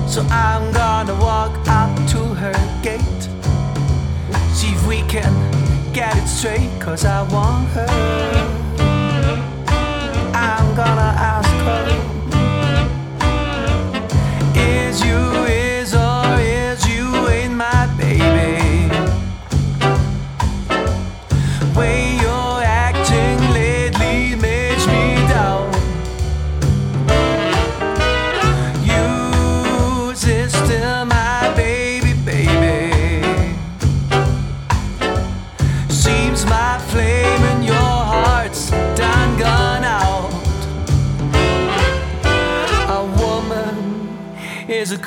So I'm gonna walk up to her gate, see if we can get it straight, 'cause I want her. I'm gonna ask her, is you or is you ain't my baby? Way you're acting lately makes me doubt. You is still my baby, baby. Seems my flame in your heart's done gone out. A woman is a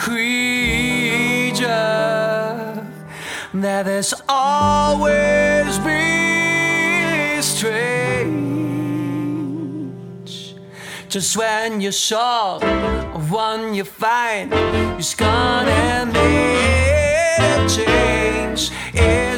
creature that has always been strange. Just when you're sure of one you find, you're gonna make a change.